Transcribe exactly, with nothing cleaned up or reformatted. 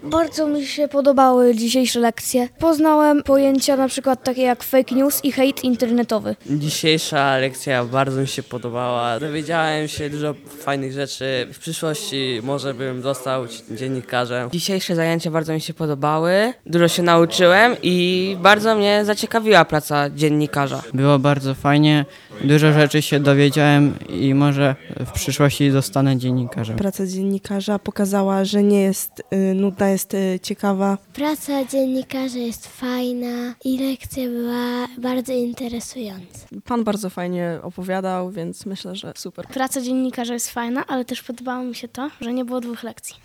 Bardzo mi się podobały dzisiejsze lekcje. Poznałem pojęcia na przykład takie jak fake news i hejt internetowy. Dzisiejsza lekcja bardzo mi się podobała. Dowiedziałem się dużo fajnych rzeczy. W przyszłości może bym został dziennikarzem. Dzisiejsze zajęcia bardzo mi się podobały, dużo się nauczyłem i bardzo mnie zaciekawiła praca dziennikarza. Było bardzo fajnie, dużo rzeczy się dowiedziałem i może w przyszłości zostanę dziennikarzem. Praca dziennikarza pokazała, że nie jest y, nudna, jest y, ciekawa. Praca dziennikarza jest fajna i lekcja była bardzo interesująca. Pan bardzo fajnie opowiadał, więc myślę, że super. Praca dziennikarza jest fajna, ale też podobało mi się to, że nie było dwóch lekcji.